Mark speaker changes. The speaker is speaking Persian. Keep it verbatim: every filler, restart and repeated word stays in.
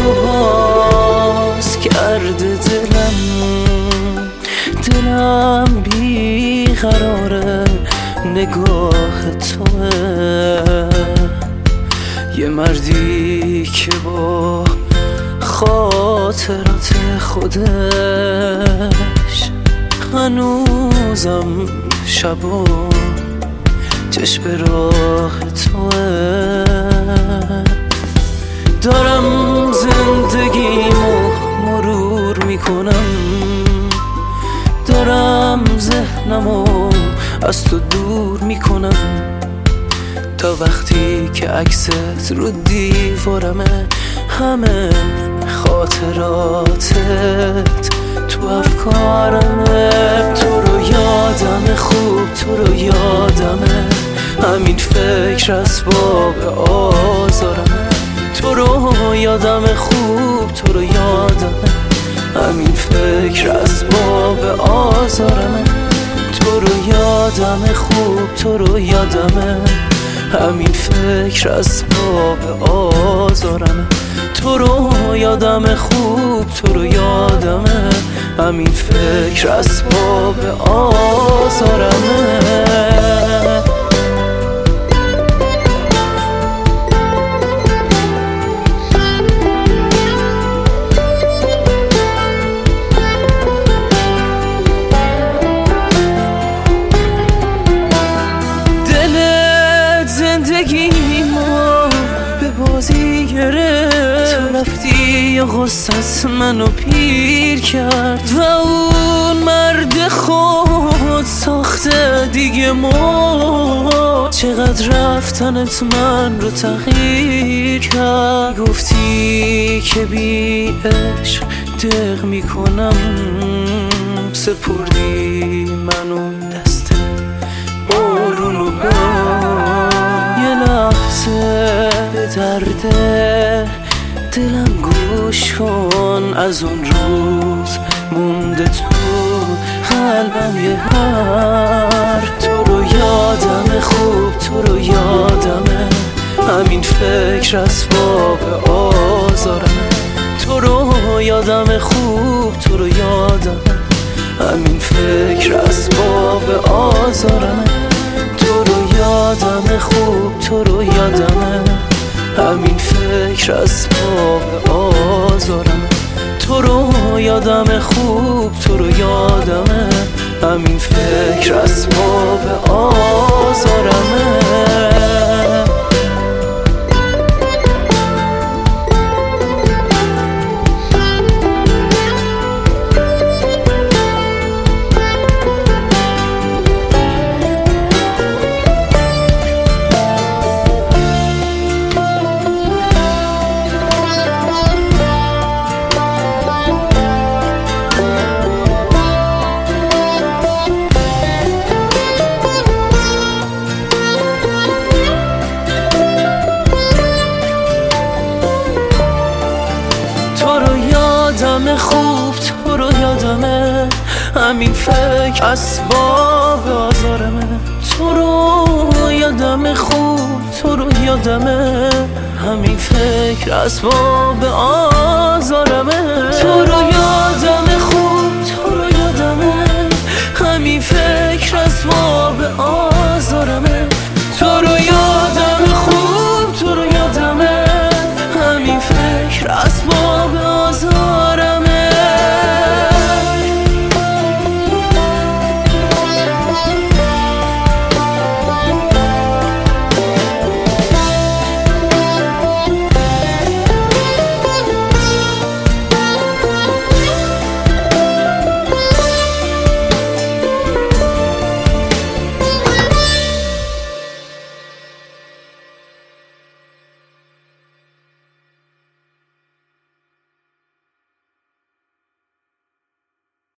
Speaker 1: تو باز کرده دلم، دلم بیقراره نگاه توه. یه مردی که با خاطرات خودش هنوزم شبا چشم به راه توه. دارم زندگیمو مرور میکنم، دارم ذهنمو از تو دور میکنم، تا وقتی که عکست رو دیوارمه همه خاطراتت تو افکارمه. تو رو یادمه خوب، تو رو یادمه، همین فکر اسباب آزارمه. تو رو یادمه خوب، تو رو یادمه، همین فکر اسباب آزارمه. تو رو یادمه خوب، تو رو یادمه، همین فکر اسباب آزارمه. تو رو یادمه خوب، تو رو یادمه، همین فکر اسباب آزارمه. زندگیمو به بازی گرفت، تو رفتی یا غصت منو پیر کرد و اون مرد خود ساخته دیگه مرد. چقدر رفتنت من رو تغییر کرد. گفتی که بی عشق دق میکنم، سپردی منو دست بارون و به درد دلم گوش کن. از اون روز مونده تو قلبم یه هر. تو رو یادمه خوب، تو رو یادمه، همین فکر اسباب آزارمه. تو رو یادمه خوب، تو رو یادمه، همین فکر اسباب آزارمه. تو رو یادمه خوب، تو رو یادمه، همین فکر اسباب آزارمه. تو رو یادمه خوب، تو رو یادمه، همین فکر اسباب آزارمه. یادمه خوب، تو رو یادمه، همین فکر اسباب آزارمه. تو رو یادمه خوب، تو رو یادمه، همین فکر اسباب آزارمه. تو رو یادمه خوب، تو رو یادمه، همین فکر اسباب